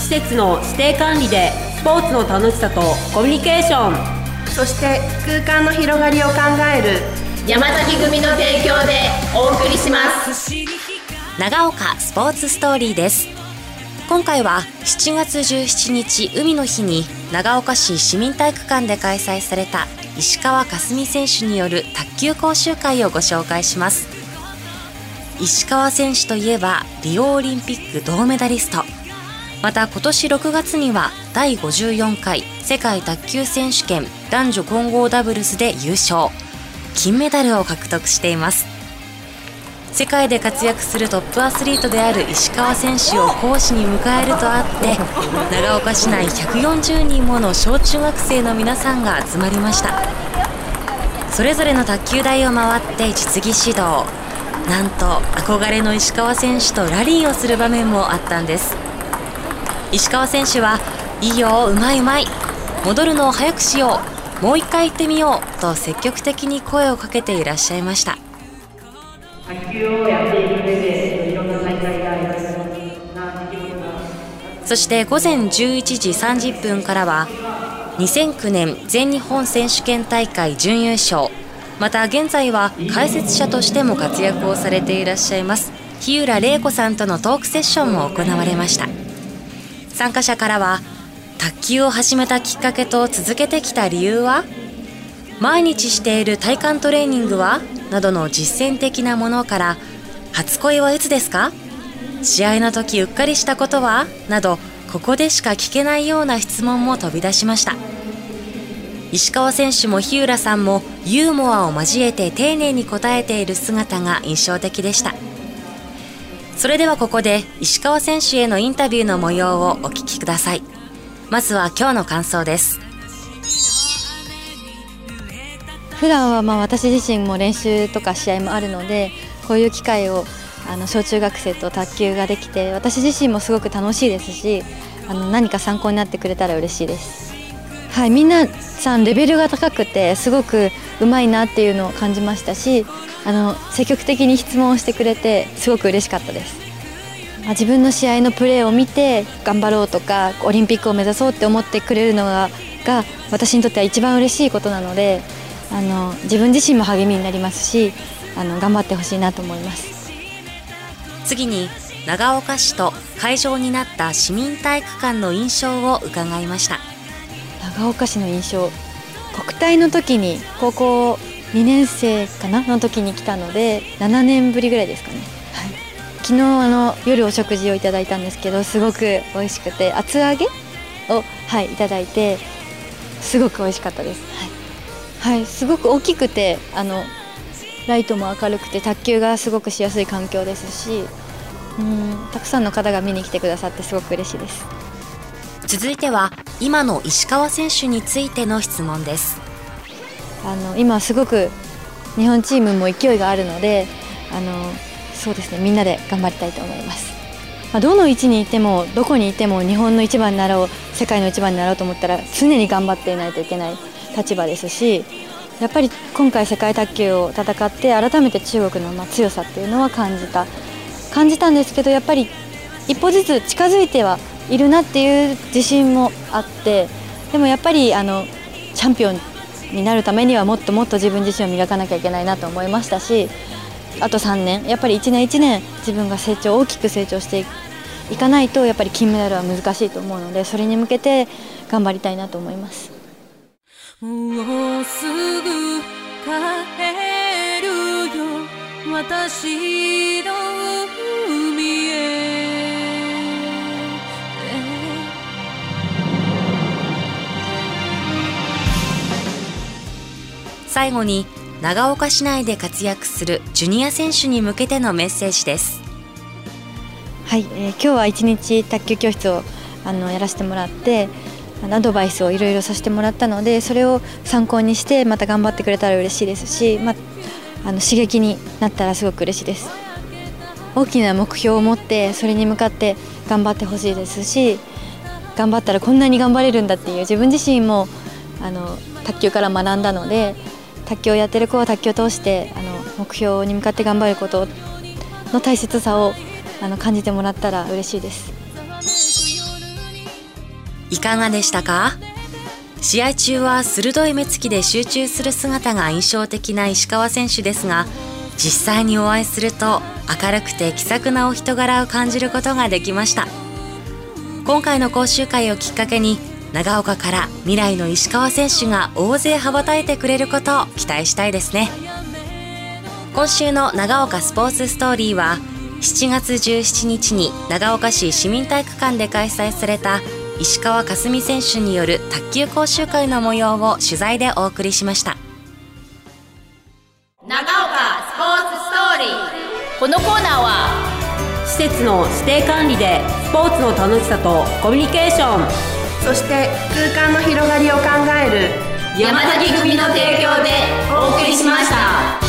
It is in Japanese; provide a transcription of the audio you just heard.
施設の指定管理でスポーツの楽しさとコミュニケーション、 そして空間の広がりを考える山崎組の提供でお送りします。 長岡スポーツストーリーです。今回は7月17日海の日に長岡市市民体育館で開催された石川佳純選手による卓球講習会をご紹介します。石川選手といえばリオオリンピック銅メダリスト、また今年6月には第54回世界卓球選手権男女混合ダブルスで優勝、金メダルを獲得しています。世界で活躍するトップアスリートである石川選手を講師に迎えるとあって、長岡市内140人もの小中学生の皆さんが集まりました。それぞれの卓球台を回って実技指導、なんと憧れの石川選手とラリーをする場面もあったんです。石川選手は、いいよ、うまいうまい、戻るのを早くしよう、もう一回行ってみようと積極的に声をかけていらっしゃいました。 卓球をやっていく上でいろんな大会があります。 そして午前11時30分からは2009年全日本選手権大会準優勝、また現在は解説者としても活躍をされていらっしゃいます日浦玲子さんとのトークセッションも行われました。参加者からは、卓球を始めたきっかけと続けてきた理由は、毎日している体幹トレーニングはなどの実践的なものから、初恋はいつですか、試合の時うっかりしたことはなど、ここでしか聞けないような質問も飛び出しました。石川選手も日浦さんもユーモアを交えて丁寧に答えている姿が印象的でした。それではここで石川選手へのインタビューの模様をお聞きください。まずは今日の感想です。 普段は私自身も練習とか試合もあるので、こういう機会を小中学生と卓球ができて、私自身もすごく楽しいですし、何か参考になってくれたら嬉しいです。はい、皆さんレベルが高くてすごくうまいなっていうのを感じましたし、積極的に質問をしてくれてすごく嬉しかったです。自分の試合のプレーを見て頑張ろうとかオリンピックを目指そうって思ってくれるのが私にとっては一番嬉しいことなので、自分自身も励みになりますし、頑張ってほしいなと思います。 次に長岡市と会場になった市民体育館の印象を伺いました。 長岡市の印象、国体の時に高校2年生かなの時に来たので7年ぶりぐらいですかね。はい、昨日夜お食事をいただいたんですけど、すごく美味しくて、厚揚げを、いただいてすごく美味しかったです。すごく大きくてライトも明るくて卓球がすごくしやすい環境ですし、たくさんの方が見に来てくださってすごく嬉しいです。 続いては今の石川選手についての質問です。 今すごく日本チームも勢いがあるので、そうですね、みんなで頑張りたいと思います。どの位置にいてもどこにいても日本の一番になろう、世界の一番になろうと思ったら常に頑張っていないといけない立場ですし、やっぱり今回世界卓球を戦って改めて中国の強さっていうのは感じたんですけど、やっぱり一歩ずつ近づいてはいるなっていう自信もあって、でもやっぱりチャンピオンになるためにはもっともっと自分自身を磨かなきゃいけないなと思いましたし、あと3年やっぱり1年1年自分が大きく成長していかないとやっぱり金メダルは難しいと思うので、それに向けて頑張りたいなと思います。 もうすぐ帰るよ私の海へ。 最後に長岡市内で活躍するジュニア選手に向けてのメッセージです。 はい、今日は一日卓球教室をやらせてもらって、アドバイスをいろいろさせてもらったので、それを参考にしてまた頑張ってくれたら嬉しいですし、刺激になったらすごく嬉しいです。大きな目標を持ってそれに向かって頑張ってほしいですし、頑張ったらこんなに頑張れるんだっていう自分自身も卓球から学んだので、卓球をやってる子は卓球を通して目標に向かって頑張ることの大切さを感じてもらったら嬉しいです。 いかがでしたか？試合中は鋭い目つきで集中する姿が印象的な石川選手ですが、実際にお会いすると明るくて気さくなお人柄を感じることができました。今回の講習会をきっかけに、長岡から未来の石川選手が大勢羽ばたいてくれることを期待したいですね。今週の長岡スポーツストーリーは、7月17日に長岡市市民体育館で開催された石川佳純選手による卓球講習会の模様を取材でお送りしました。 長岡スポーツストーリー。このコーナーは施設の指定管理でスポーツの楽しさとコミュニケーション、そして空間の広がりを考える山崎組の提供でお送りしました。